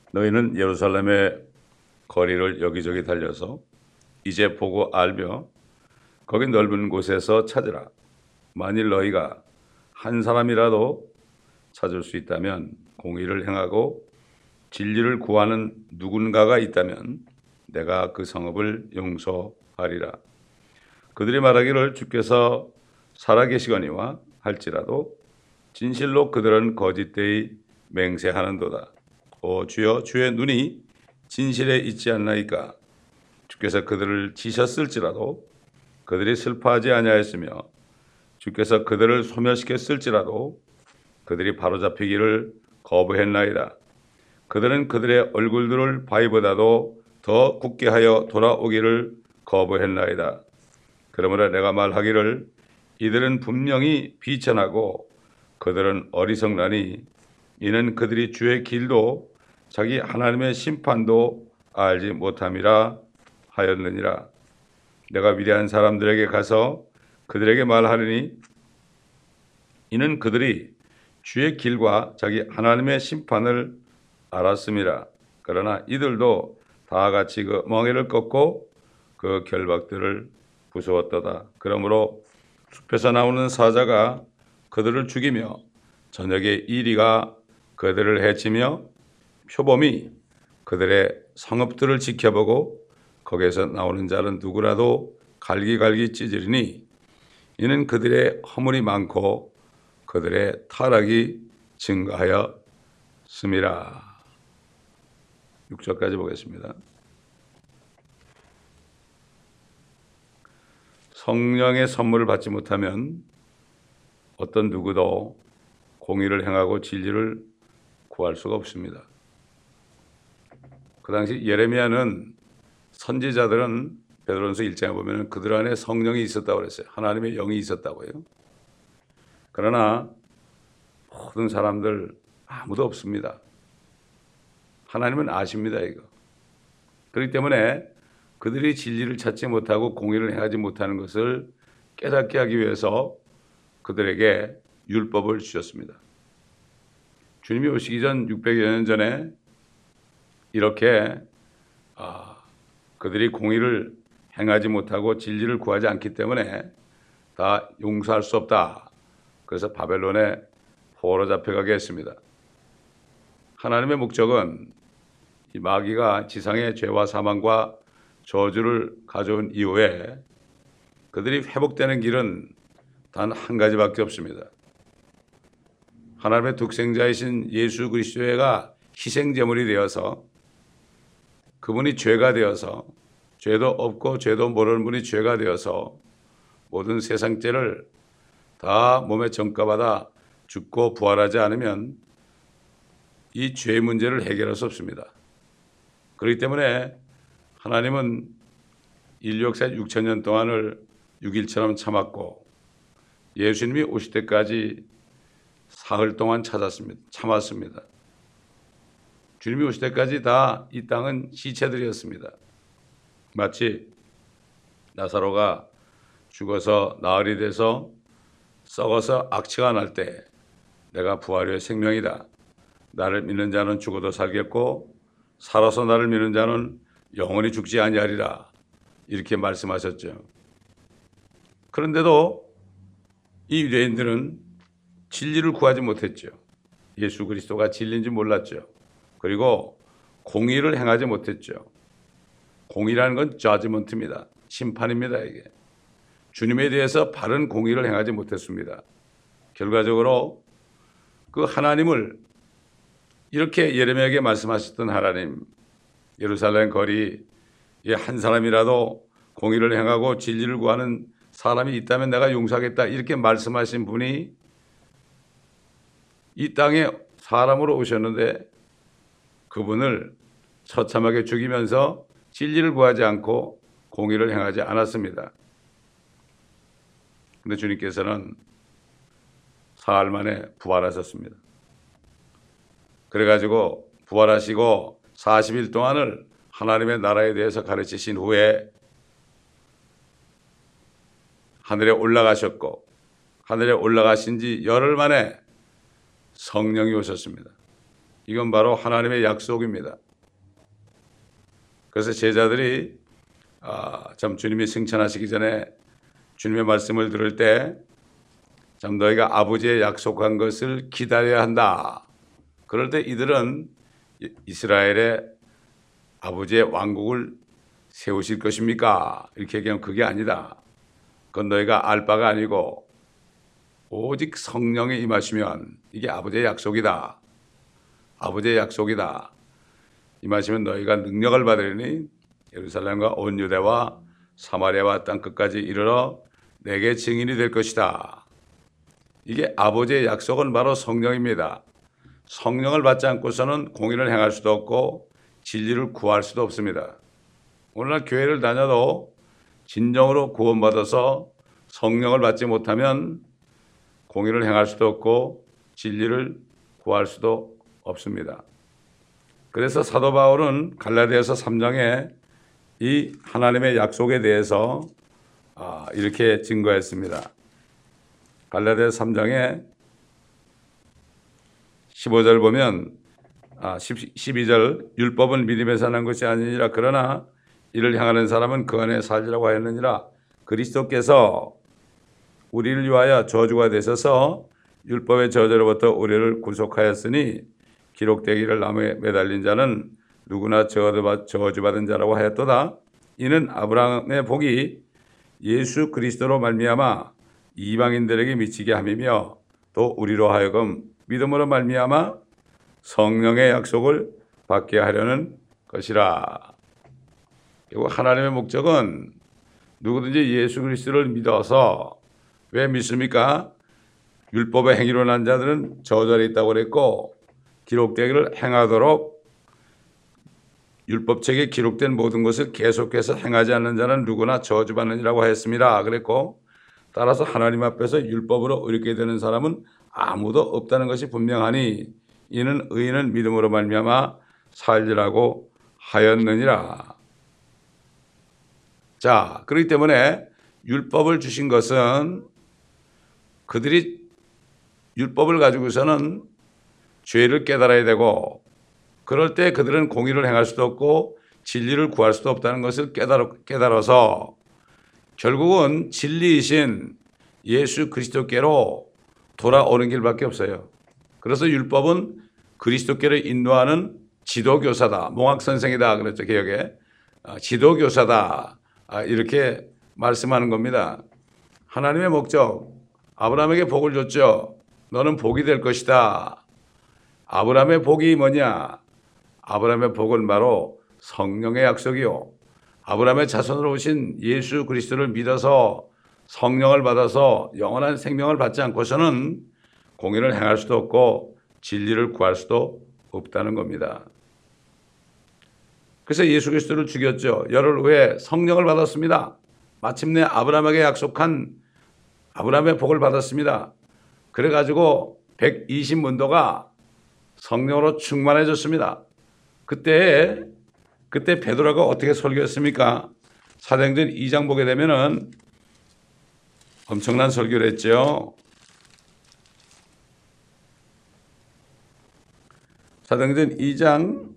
너희는 예루살렘의 거리를 여기저기 달려서 이제 보고 알며 거기 넓은 곳에서 찾으라. 만일 너희가 한 사람이라도 찾을 수 있다면 공의를 행하고 진리를 구하는 누군가가 있다면 내가 그 성읍을 용서하리라. 그들이 말하기를 주께서 살아계시거니와 할지라도 진실로 그들은 거짓되이 맹세하는도다. 오 주여, 주의 눈이 진실에 있지 않나이까? 주께서 그들을 치셨을지라도 그들이 슬퍼하지 아니하였으며 주께서 그들을 소멸시켰을지라도 그들이 바로잡히기를 거부했나이다. 그들은 그들의 얼굴들을 바위보다도 더 굳게 하여 돌아오기를 거부했나이다. 그러므로 내가 말하기를 이들은 분명히 비천하고 그들은 어리석나니 이는 그들이 주의 길도 자기 하나님의 심판도 알지 못함이라 하였느니라. 내가 위대한 사람들에게 가서 그들에게 말하리니 이는 그들이 주의 길과 자기 하나님의 심판을 알았음이라. 그러나 이들도 다 같이 그 멍에를 꺾고 그 결박들을 부수었도다. 그러므로 숲에서 나오는 사자가 그들을 죽이며 저녁에 이리가 그들을 해치며 표범이 그들의 성읍들을 지켜보고 거기에서 나오는 자는 누구라도 갈기갈기 찢으리니 이는 그들의 허물이 많고 그들의 타락이 증가하였음이라. 6절까지 보겠습니다. 성령의 선물을 받지 못하면 어떤 누구도 공의를 행하고 진리를 구할 수가 없습니다. 그 당시 예레미야는 선지자들은 베드로전서 1장에 보면 그들 안에 성령이 있었다고 그랬어요. 하나님의 영이 있었다고요. 그러나 모든 사람들 아무도 없습니다. 하나님은 아십니다, 이거. 그렇기 때문에 그들이 진리를 찾지 못하고 공의를 행하지 못하는 것을 깨닫게 하기 위해서 그들에게 율법을 주셨습니다. 주님이 오시기 전 600여 년 전에 이렇게 그들이 공의를 행하지 못하고 진리를 구하지 않기 때문에 다 용서할 수 없다. 그래서 바벨론에 포로 잡혀가게 했습니다. 하나님의 목적은 이 마귀가 지상의 죄와 사망과 저주를 가져온 이후에 그들이 회복되는 길은 단 한 가지밖에 없습니다. 하나님의 독생자이신 예수 그리스도가 희생제물이 되어서 그분이 죄가 되어서 죄도 없고 죄도 모르는 분이 죄가 되어서 모든 세상 죄를 다 몸에 전가받아 죽고 부활하지 않으면 이 죄의 문제를 해결할 수 없습니다. 그렇기 때문에 하나님은 인류 역사 6,000년 동안을 6일처럼 참았고 예수님이 오실 때까지 사흘 동안 참았습니다. 주님이 오실 때까지 다 이 땅은 시체들이었습니다. 마치 나사로가 죽어서 나흘이 돼서 썩어서 악취가 날 때 내가 부활의 생명이다. 나를 믿는 자는 죽어도 살겠고 살아서 나를 믿는 자는 영원히 죽지 아니하리라. 이렇게 말씀하셨죠. 그런데도 이 유대인들은 진리를 구하지 못했죠. 예수 그리스도가 진리인지 몰랐죠. 그리고 공의를 행하지 못했죠. 공의라는 건 저지먼트입니다. 심판입니다, 이게. 주님에 대해서 바른 공의를 행하지 못했습니다. 결과적으로 그 하나님을 이렇게 예레미야에게 말씀하셨던 하나님, 예루살렘 거리에 한 사람이라도 공의를 행하고 진리를 구하는 사람이 있다면 내가 용서하겠다 이렇게 말씀하신 분이 이 땅에 사람으로 오셨는데 그분을 처참하게 죽이면서 진리를 구하지 않고 공의를 행하지 않았습니다. 그런데 주님께서는 사흘 만에 부활하셨습니다. 그래가지고 부활하시고 40일 동안을 하나님의 나라에 대해서 가르치신 후에 하늘에 올라가셨고 하늘에 올라가신 지 열흘 만에 성령이 오셨습니다. 이건 바로 하나님의 약속입니다. 그래서 제자들이 참 주님이 승천하시기 전에 주님의 말씀을 들을 때 참 너희가 아버지의 약속한 것을 기다려야 한다. 그럴 때 이들은 이스라엘의 아버지의 왕국을 세우실 것입니까? 이렇게 얘기하면 그게 아니다. 그건 너희가 알 바가 아니고 오직 성령이 임하시면 이게 아버지의 약속이다. 아버지의 약속이다. 임하시면 너희가 능력을 받으리니 예루살렘과 온 유대와 사마리아와 땅 끝까지 이르러 내게 증인이 될 것이다. 이게 아버지의 약속은 바로 성령입니다. 성령을 받지 않고서는 공의를 행할 수도 없고 진리를 구할 수도 없습니다. 오늘날 교회를 다녀도 진정으로 구원받아서 성령을 받지 못하면 공의를 행할 수도 없고 진리를 구할 수도 없습니다. 그래서 사도 바울은 갈라디아서 3장에 이 하나님의 약속에 대해서 이렇게 증거했습니다. 갈라디아서 3장에 15절 보면 12절 율법은 믿음에서 난 것이 아니니라 그러나 이를 향하는 사람은 그 안에 살리라고 하였느니라. 그리스도께서 우리를 위하여 저주가 되셔서 율법의 저주로부터 우리를 구속하였으니 기록되기를 나무에 매달린 자는 누구나 저주받은 자라고 하였도다. 이는 아브라함의 복이 예수 그리스도로 말미암아 이방인들에게 미치게 함이며 또 우리로 하여금 믿음으로 말미암아 성령의 약속을 받게 하려는 것이라. 그리고 하나님의 목적은 누구든지 예수 그리스도를 믿어서 왜 믿습니까? 율법의 행위로 난 자들은 저주 아래 있다고 그랬고 기록되기를 행하도록 율법책에 기록된 모든 것을 계속해서 행하지 않는 자는 누구나 저주받느니라고 했습니다. 그랬고 따라서 하나님 앞에서 율법으로 의롭게 되는 사람은 아무도 없다는 것이 분명하니 이는 의인은 믿음으로 말미암아 살리라고 하였느니라. 자, 그렇기 때문에 율법을 주신 것은 그들이 율법을 가지고서는 죄를 깨달아야 되고 그럴 때 그들은 공의를 행할 수도 없고 진리를 구할 수도 없다는 것을 깨달아서 결국은 진리이신 예수 그리스도께로 돌아오는 길밖에 없어요. 그래서 율법은 그리스도께로 인도하는 지도교사다. 몽학선생이다 그랬죠. 개혁에. 지도교사다. 이렇게 말씀하는 겁니다. 하나님의 목적, 아브라함에게 복을 줬죠. 너는 복이 될 것이다. 아브라함의 복이 뭐냐? 아브라함의 복은 바로 성령의 약속이요. 아브라함의 자손으로 오신 예수 그리스도를 믿어서 성령을 받아서 영원한 생명을 받지 않고서는 공의를 행할 수도 없고 진리를 구할 수도 없다는 겁니다. 그래서 예수 그리스도를 죽였죠. 열흘 후에 성령을 받았습니다. 마침내 아브라함에게 약속한 아브라함의 복을 받았습니다. 그래가지고 120문도가 성령으로 충만해졌습니다. 그때 베드로가 어떻게 설교했습니까? 사도행전 2장 보게 되면은 엄청난 설교를 했죠. 사도행전 2장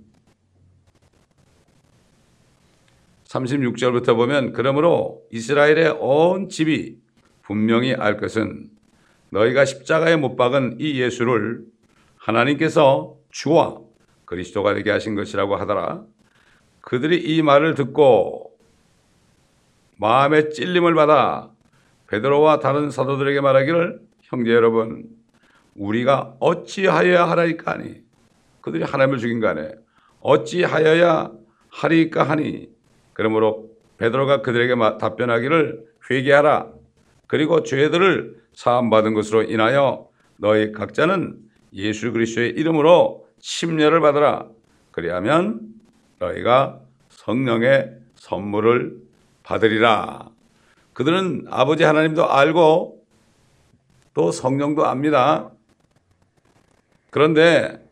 36절부터 보면 그러므로 이스라엘의 온 집이 분명히 알 것은 너희가 십자가에 못 박은 이 예수를 하나님께서 주와 그리스도가 되게 하신 것이라고 하더라. 그들이 이 말을 듣고 마음에 찔림을 받아 베드로와 다른 사도들에게 말하기를 형제 여러분 우리가 어찌하여야 하라이까 하니 그들이 하나님을 죽인 거 아니에요. 어찌하여야 하리까 하니 그러므로 베드로가 그들에게 답변하기를 회개하라. 그리고 죄들을 사함받은 것으로 인하여 너희 각자는 예수 그리스도의 이름으로 침례를 받으라. 그리하면 너희가 성령의 선물을 받으리라. 그들은 아버지 하나님도 알고 또 성령도 압니다. 그런데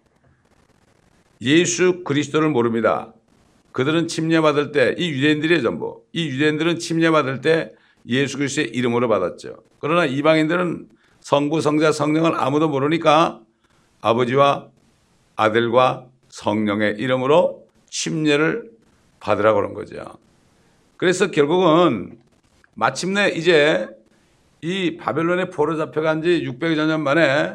예수 그리스도를 모릅니다. 그들은 침례받을 때 이 유대인들이 전부 이 유대인들은 침례받을 때 예수 그리스도의 이름으로 받았죠. 그러나 이방인들은 성부 성자 성령을 아무도 모르니까 아버지와 아들과 성령의 이름으로 침례를 받으라고 그런 거죠. 그래서 결국은 마침내 이제 이 바벨론에 포로 잡혀간 지 600여 년 만에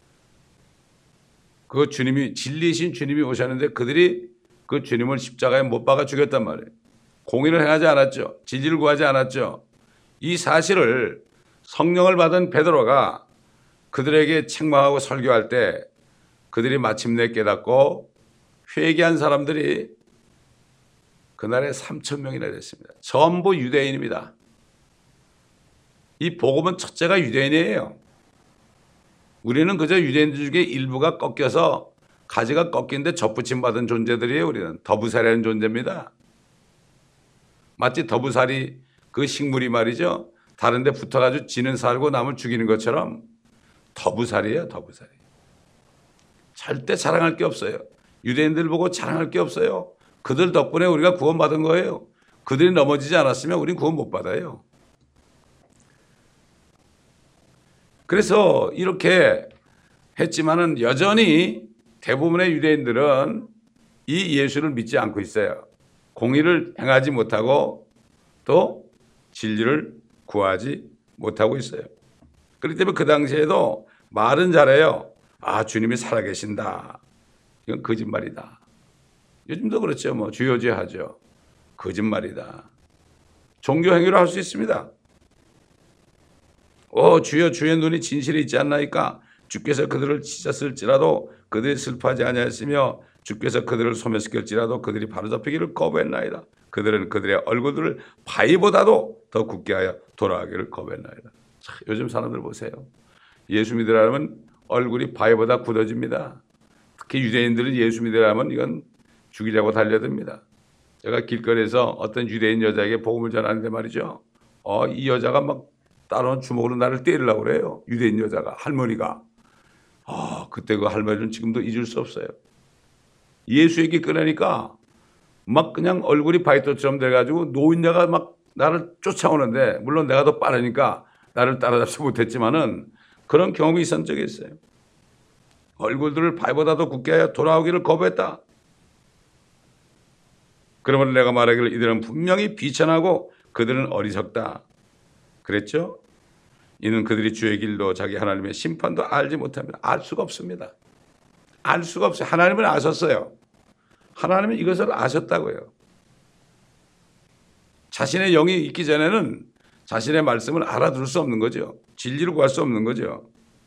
그 주님이 진리이신 주님이 오셨는데 그들이 그 주님을 십자가에 못 박아 죽였단 말이에요. 공의를 행하지 않았죠. 진리를 구하지 않았죠. 이 사실을 성령을 받은 베드로가 그들에게 책망하고 설교할 때 그들이 마침내 깨닫고 회개한 사람들이 그날에 3,000명이나 됐습니다. 전부 유대인입니다. 이 복음은 첫째가 유대인이에요. 우리는 그저 유대인들 중에 일부가 꺾여서 가지가 꺾인데 접붙임 받은 존재들이에요. 우리는 더부살이라는 존재입니다. 마치 더부살이 그 식물이 말이죠. 다른 데 붙어가지고 지는 살고 남을 죽이는 것처럼 더부살이에요. 더부살이. 절대 자랑할 게 없어요. 유대인들 보고 자랑할 게 없어요. 그들 덕분에 우리가 구원받은 거예요. 그들이 넘어지지 않았으면 우린 구원 못 받아요. 그래서 이렇게 했지만은 여전히 대부분의 유대인들은 이 예수를 믿지 않고 있어요. 공의를 행하지 못하고 또 진리를 구하지 못하고 있어요. 그렇기 때문에 그 당시에도 말은 잘해요. 아, 주님이 살아계신다. 이건 거짓말이다. 요즘도 그렇죠. 뭐 주여주여 하죠. 거짓말이다. 종교 행위로 할 수 있습니다. 주여 주의 눈이 진실이 있지 않나이까? 주께서 그들을 찢었을지라도 그들이 슬퍼하지 아니하였으며 주께서 그들을 소멸시킬지라도 그들이 바로잡히기를 거부했나이다. 그들은 그들의 얼굴들을 바위보다도 더 굳게 하여 돌아가기를 거부했나이다. 자, 요즘 사람들 보세요. 예수 믿으라면 얼굴이 바위보다 굳어집니다. 특히 유대인들은 예수 믿으라면 이건 죽이려고 달려듭니다. 제가 길거리에서 어떤 유대인 여자에게 복음을 전하는데 말이죠. 이 여자가 막 따로는 주먹으로 나를 때리려고 그래요. 유대인 여자가, 할머니가. 그때 그 할머니는 지금도 잊을 수 없어요. 예수 얘기 꺼내니까 막 그냥 얼굴이 바위돌처럼 돼가지고 노인네가 막 나를 쫓아오는데, 물론 내가 더 빠르니까 나를 따라잡지 못했지만은 그런 경험이 있었던 적이 있어요. 얼굴들을 바위보다 더 굳게 하여 돌아오기를 거부했다. 그러면 내가 말하기를 이들은 분명히 비천하고 그들은 어리석다. 그랬죠? 이는 그들이 주의 길도 자기 하나님의 심판도 알지 못합니다. 알 수가 없습니다. 알 수가 없어요. 하나님은 아셨어요. 하나님은 이것을 아셨다고요. 자신의 영이 있기 전에는 자신의 말씀을 알아들을 수 없는 거죠. 진리를 구할 수 없는 거죠.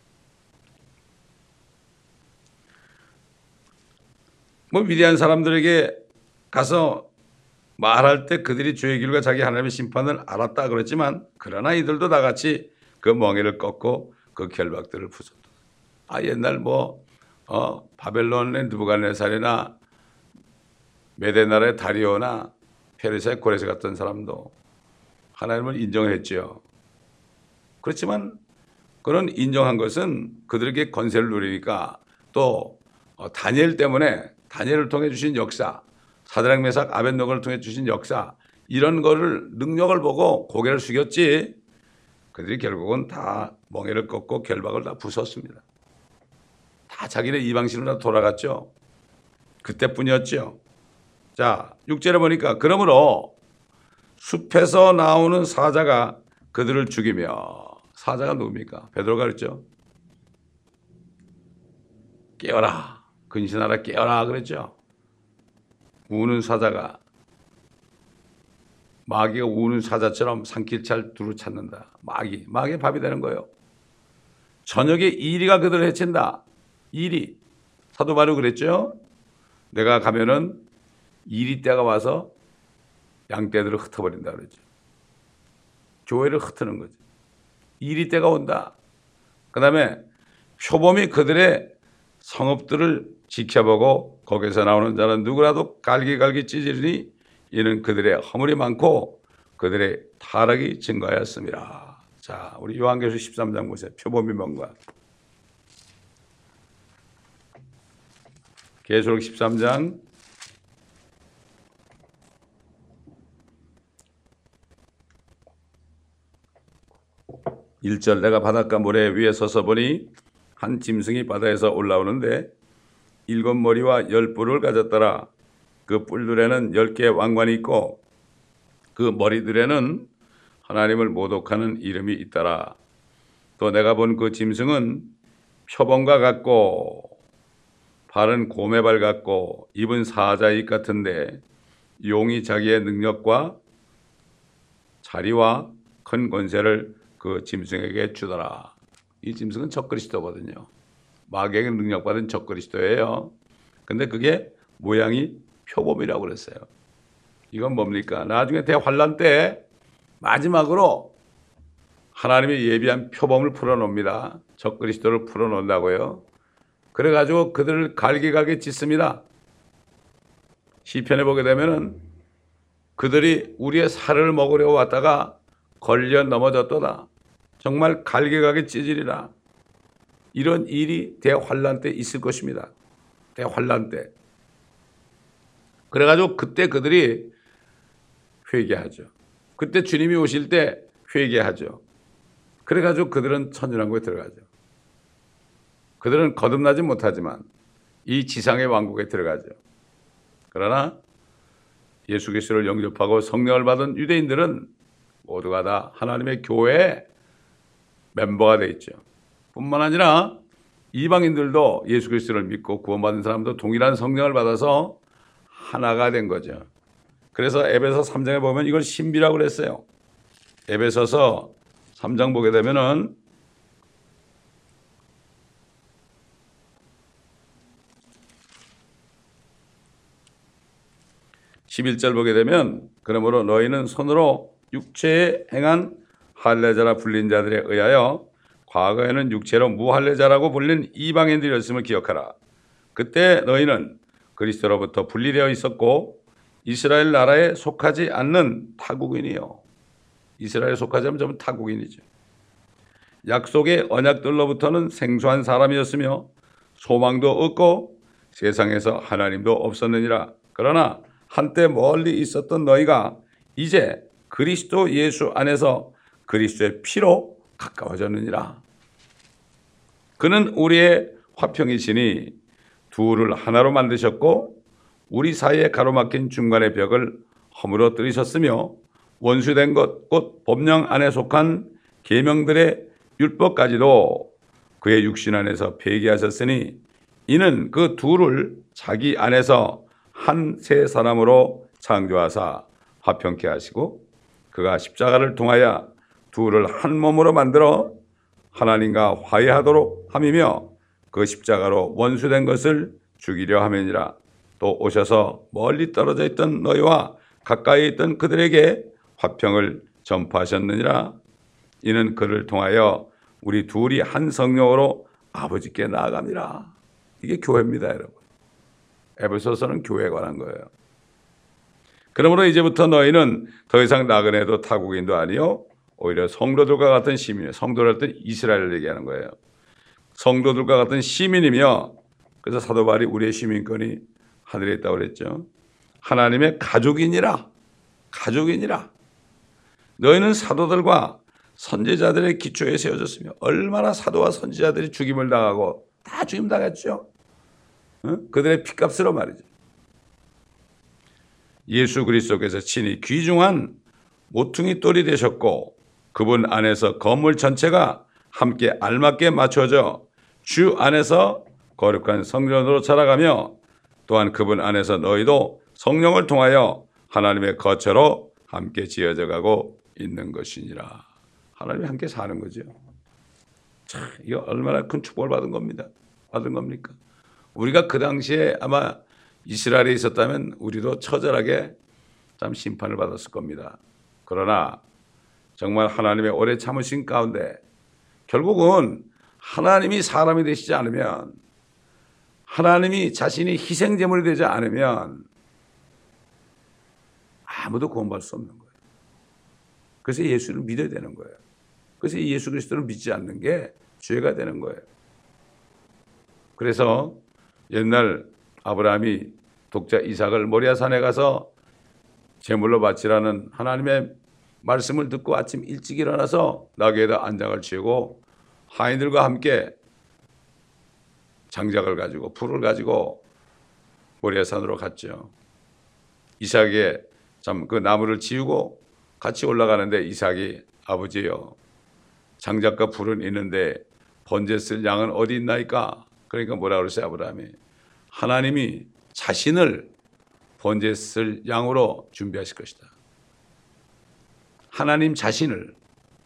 뭐 위대한 사람들에게 가서 말할 때 그들이 주의 길과 자기 하나님의 심판을 알았다 그랬지만, 그러나 이들도 다같이 그 멍에를 꺾고 그 결박들을 부쉈다. 옛날 바벨론의 느부갓네살이나 메데나라의 다리오나 페르시아의 고레스 같은 사람도 하나님을 인정했죠. 그렇지만 그런 인정한 것은 그들에게 권세를 누리니까, 또 다니엘 때문에 다니엘을 통해 주신 역사, 사드락 메삭 아벳노고를 통해 주신 역사, 이런 거를 능력을 보고 고개를 숙였지, 그들이 결국은 다 멍에를 꺾고 결박을 다 부쉈습니다. 다 자기네 이방신으로 다 돌아갔죠. 그때뿐이었죠. 자, 6절에 보니까 그러므로 숲에서 나오는 사자가 그들을 죽이며, 사자가 누굽니까? 베드로가 그랬죠. 깨어라, 근신하라, 깨어라 그랬죠. 우는 사자가, 마귀가 우는 사자처럼 산길잘 두루 찾는다. 마귀의 밥이 되는 거예요. 저녁에 이리가 그들을 해친다. 이리, 사도 바울이 그랬죠. 내가 가면은 이리 때가 와서 양떼들을 흩어버린다 그러죠. 교회를 흩트는 거죠. 이리 때가 온다. 그 다음에 표범이 그들의 성읍들을 지켜보고 거기서 나오는 자는 누구라도 갈기갈기 찢으리니 이는 그들의 허물이 많고 그들의 타락이 증가하였습니다. 자, 우리 요한계시록 13장 보세요. 표범이 뭔가. 계시록 13장 1절, 내가 바닷가 모래 위에 서서 보니 한 짐승이 바다에서 올라오는데 일곱 머리와 열 뿔을 가졌더라. 그 뿔들에는 10개의 왕관이 있고 그 머리들에는 하나님을 모독하는 이름이 있더라. 또 내가 본 그 짐승은 표범과 같고 발은 곰의 발 같고 입은 사자의 입 같은데 용이 자기의 능력과 자리와 큰 권세를 그 짐승에게 주더라. 이 짐승은 적그리스도거든요. 마귀에게 능력받은 적그리스도예요. 근데 그게 모양이 표범이라고 그랬어요. 이건 뭡니까? 나중에 대환란 때 마지막으로 하나님이 예비한 표범을 풀어놓습니다. 적그리스도를 풀어놓는다고요. 그래가지고 그들을 갈기갈기 찢습니다. 시편에 보게 되면은 그들이 우리의 살을 먹으려 왔다가 걸려 넘어졌도다. 정말 갈기갈기 찢으리라. 이런 일이 대환란 때 있을 것입니다. 대환란 때. 그래가지고 그때 그들이 회개하죠. 그때 주님이 오실 때 회개하죠. 그래가지고 그들은 천년왕국에 들어가죠. 그들은 거듭나지 못하지만 이 지상의 왕국에 들어가죠. 그러나 예수 그리스도를 영접하고 성령을 받은 유대인들은 모두가 다 하나님의 교회의 멤버가 되어 있죠. 뿐만 아니라 이방인들도 예수 그리스도를 믿고 구원받은 사람도 동일한 성령을 받아서 하나가 된 거죠. 그래서 에베소 3장에 보면 이걸 신비라고 그랬어요. 에베소서 3장 보게 되면은 11절 보게 되면 그러므로 너희는 손으로 육체에 행한 할례자라 불린 자들에 의하여 과거에는 육체로 무할례자라고 불린 이방인들이었음을 기억하라. 그때 너희는 그리스도로부터 분리되어 있었고 이스라엘 나라에 속하지 않는 타국인이요. 이스라엘에 속하지 않으면 전부 타국인이죠. 약속의 언약들로부터는 생소한 사람이었으며 소망도 없고 세상에서 하나님도 없었느니라. 그러나 한때 멀리 있었던 너희가 이제 그리스도 예수 안에서 그리스도의 피로 가까워졌느니라. 그는 우리의 화평이시니 둘을 하나로 만드셨고 우리 사이에 가로막힌 중간의 벽을 허물어뜨리셨으며 원수된 것 곧 법령 안에 속한 계명들의 율법까지도 그의 육신 안에서 폐기하셨으니 이는 그 둘을 자기 안에서 한 새 사람으로 창조하사 화평케 하시고 그가 십자가를 통하여 둘을 한 몸으로 만들어 하나님과 화해하도록 함이며 그 십자가로 원수된 것을 죽이려 함이니라. 또 오셔서 멀리 떨어져 있던 너희와 가까이 있던 그들에게 화평을 전파하셨느니라. 이는 그를 통하여 우리 둘이 한 성령으로 아버지께 나아갑니다. 이게 교회입니다, 여러분. 에베소서는 교회에 관한 거예요. 그러므로 이제부터 너희는 더 이상 나그네도 타국인도 아니요 오히려 성도들과 같은 시민이에요. 성도를 할 때 이스라엘을 얘기하는 거예요. 성도들과 같은 시민이며 그래서 사도 바울이 우리의 시민권이 하늘에 있다고 그랬죠. 하나님의 가족이니라. 가족이니라. 너희는 사도들과 선지자들의 기초에 세워졌으며 얼마나 사도와 선지자들이 죽임을 당하고 다 죽임 당했죠. 그들의 피값으로 말이죠. 예수 그리스도께서 친히 귀중한 모퉁이 돌이 되셨고 그분 안에서 건물 전체가 함께 알맞게 맞춰져 주 안에서 거룩한 성전으로 자라가며 또한 그분 안에서 너희도 성령을 통하여 하나님의 거처로 함께 지어져 가고 있는 것이니라. 하나님이 함께 사는 거죠. 참, 이거 얼마나 큰 축복을 받은 겁니다. 받은 겁니까? 우리가 그 당시에 아마 이스라엘에 있었다면 우리도 처절하게 참 심판을 받았을 겁니다. 그러나 정말 하나님의 오래 참으신 가운데 결국은 하나님이 사람이 되시지 않으면 하나님이 자신이 희생제물이 되지 않으면 아무도 구원받을 수 없는 거예요. 그래서 예수를 믿어야 되는 거예요. 그래서 예수 그리스도를 믿지 않는 게 죄가 되는 거예요. 그래서 옛날 아브라함이 독자 이삭을 모리아산에 가서 제물로 바치라는 하나님의 말씀을 듣고 아침 일찍 일어나서 나귀에다 안장을 치고 하인들과 함께 장작을 가지고 불을 가지고 모리아산으로 갔죠. 이삭이 참 그 나무를 지우고 같이 올라가는데 이삭이 아버지요, 장작과 불은 있는데 번제 쓸 양은 어디 있나이까? 그러니까 뭐라 그러세요? 아브라함이 하나님이 자신을 번제 쓸 양으로 준비하실 것이다. 하나님 자신을.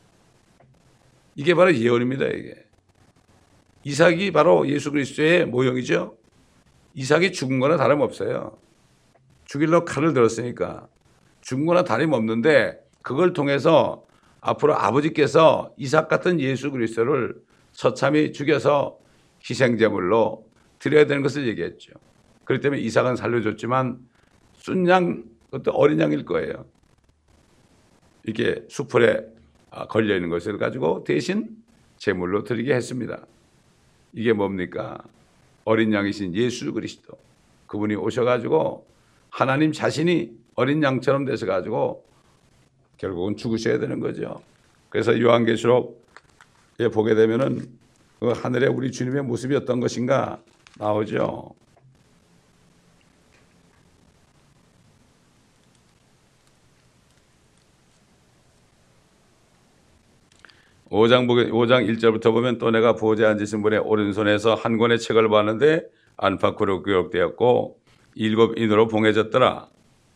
이게 바로 예언입니다. 이게 이삭이 바로 예수 그리스도의 모형이죠. 이삭이 죽은 거나 다름없어요. 죽이려고 칼을 들었으니까 죽은 거나 다름없는데 그걸 통해서 앞으로 아버지께서 이삭 같은 예수 그리스도를 처참히 죽여서 희생제물로 드려야 되는 것을 얘기했죠. 그렇기 때문에 이삭은 살려줬지만 순양, 그것도 어린 양일 거예요. 이렇게 수풀에 걸려있는 것을 가지고 대신 제물로 드리게 했습니다. 이게 뭡니까? 어린 양이신 예수 그리스도. 그분이 오셔가지고 하나님 자신이 어린 양처럼 되셔가지고 결국은 죽으셔야 되는 거죠. 그래서 요한계시록에 보게 되면은 그 하늘에 우리 주님의 모습이 어떤 것인가 나오죠. 오장 1절부터 보면 또 내가 보호자에 앉으신 분의 오른손에서 한 권의 책을 봤는데 안팎으로 기록되었고 7인으로 봉해졌더라.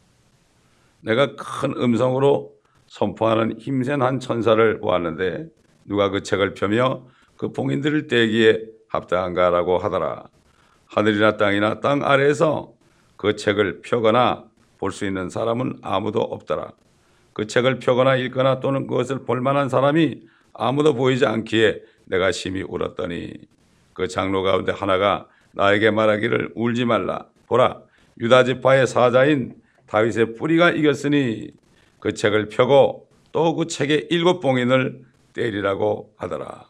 내가 큰 음성으로 선포하는 힘센 한 천사를 보았는데 누가 그 책을 펴며 그 봉인들을 떼기에 합당한가라고 하더라. 하늘이나 땅이나 땅 아래에서 그 책을 펴거나 볼 수 있는 사람은 아무도 없더라. 그 책을 펴거나 읽거나 또는 그것을 볼 만한 사람이 아무도 보이지 않기에 내가 심히 울었더니 그 장로 가운데 하나가 나에게 말하기를 울지 말라. 보라, 유다 지파의 사자인 다윗의 뿌리가 이겼으니 그 책을 펴고 또 그 책의 7봉인을 떼리라고 하더라.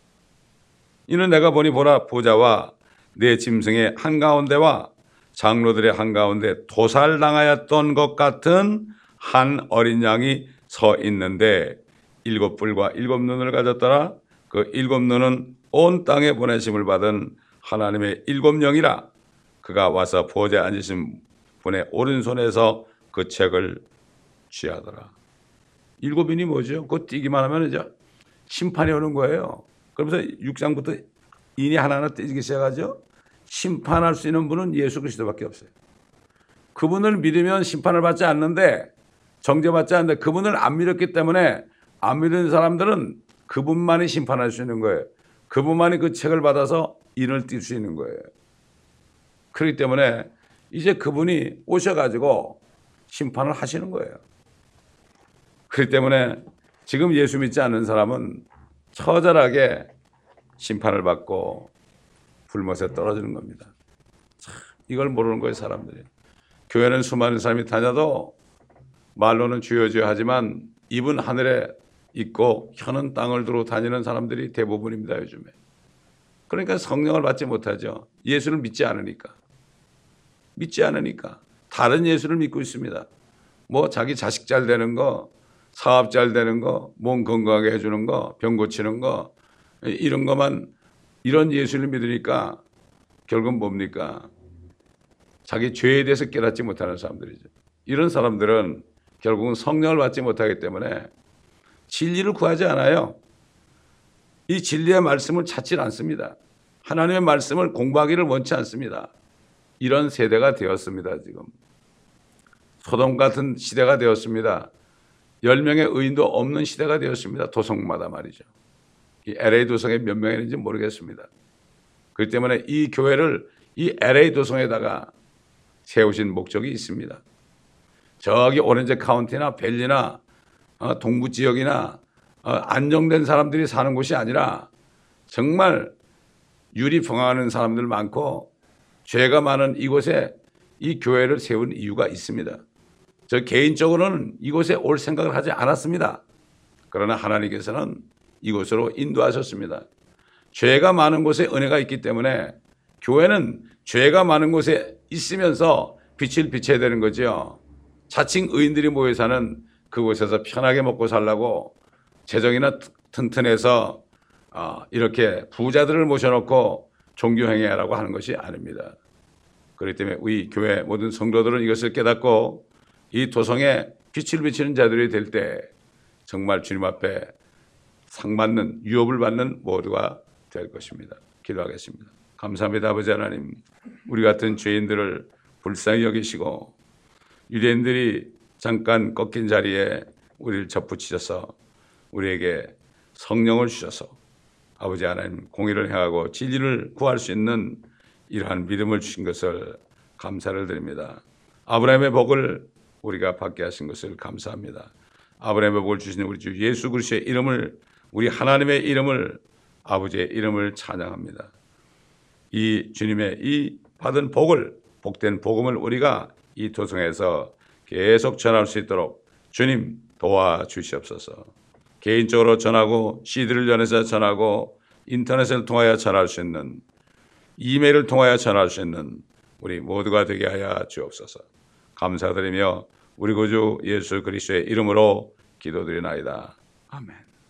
이는 내가 보니 보라, 보좌와 내 짐승의 한가운데와 장로들의 한가운데 도살당하였던 것 같은 한 어린 양이 서 있는데 7뿔과 7눈을 가졌더라. 그 7눈은 온 땅에 보내심을 받은 하나님의 7영이라. 그가 와서 보좌에 앉으신 분의 오른손에서 그 책을 취하더라. 7인이 뭐죠? 그거 띄기만 하면 이제 심판이 오는 거예요. 그러면서 6장부터 인이 하나하나 떼지기 시작하죠. 심판할 수 있는 분은 예수 그리스도밖에 없어요. 그분을 믿으면 심판을 받지 않는데, 정죄받지 않는데, 그분을 안 믿었기 때문에 안 믿는 사람들은 그분만이 심판할 수 있는 거예요. 그분만이 그 책을 받아서 인을 띌 수 있는 거예요. 그렇기 때문에 이제 그분이 오셔가지고 심판을 하시는 거예요. 그렇기 때문에 지금 예수 믿지 않는 사람은 처절하게 심판을 받고 불못에 떨어지는 겁니다. 참, 이걸 모르는 거예요, 사람들이. 교회는 수많은 사람이 다녀도 말로는 주여 주여 하지만 입은 하늘에 있고 혀는 땅을 두루 다니는 사람들이 대부분입니다, 요즘에. 그러니까 성령을 받지 못하죠. 예수를 믿지 않으니까. 다른 예수를 믿고 있습니다. 뭐 자기 자식 잘 되는 거, 사업 잘 되는 거, 몸 건강하게 해주는 거, 병 고치는 거, 이런 것만, 이런 예수를 믿으니까 결국은 뭡니까? 자기 죄에 대해서 깨닫지 못하는 사람들이죠. 이런 사람들은 결국은 성령을 받지 못하기 때문에 진리를 구하지 않아요. 이 진리의 말씀을 찾지 않습니다. 하나님의 말씀을 공부하기를 원치 않습니다. 이런 세대가 되었습니다. 지금 소돔 같은 시대가 되었습니다. 10명의 의인도 없는 시대가 되었습니다. 도성마다 말이죠. 이 LA 도성에 몇 명이 있는지 모르겠습니다. 그렇기 때문에 이 교회를 이 LA 도성에다가 세우신 목적이 있습니다. 저기 오렌지 카운티나 벨리나 동부 지역이나 안정된 사람들이 사는 곳이 아니라 정말 유리풍하는 사람들 많고 죄가 많은 이곳에 이 교회를 세운 이유가 있습니다. 저 개인적으로는 이곳에 올 생각을 하지 않았습니다. 그러나 하나님께서는 이곳으로 인도하셨습니다. 죄가 많은 곳에 은혜가 있기 때문에 교회는 죄가 많은 곳에 있으면서 빛을 비춰야 되는 거죠. 자칭 의인들이 모여 사는 그곳에서 편하게 먹고 살라고 재정이나 튼튼해서 이렇게 부자들을 모셔놓고 종교행위라고 하는 것이 아닙니다. 그렇기 때문에 우리 교회 모든 성도들은 이것을 깨닫고 이 도성에 빛을 비치는 자들이 될 때 정말 주님 앞에 상받는 유업을 받는 모두가 될 것입니다. 기도하겠습니다. 감사합니다. 아버지 하나님, 우리 같은 죄인들을 불쌍히 여기시고 유대인들이 잠깐 꺾인 자리에 우리를 접붙이셔서 우리에게 성령을 주셔서 아버지 하나님 공의를 행하고 진리를 구할 수 있는 이러한 믿음을 주신 것을 감사를 드립니다. 아브라함의 복을 우리가 받게 하신 것을 감사합니다. 아브라함의 복을 주신 우리 주 예수 그리스도의 이름을, 우리 하나님의 이름을, 아버지의 이름을 찬양합니다. 이 주님의 이 받은 복을, 복된 복음을 우리가 이 도성에서 계속 전할 수 있도록 주님 도와주시옵소서. 개인적으로 전하고 CD를 전해서 전하고 인터넷을 통하여 전할 수 있는, 이메일을 통하여 전할 수 있는 우리 모두가 되게 하여 주옵소서. 감사드리며 우리 구주 예수 그리스도의 이름으로 기도드리나이다. 아멘.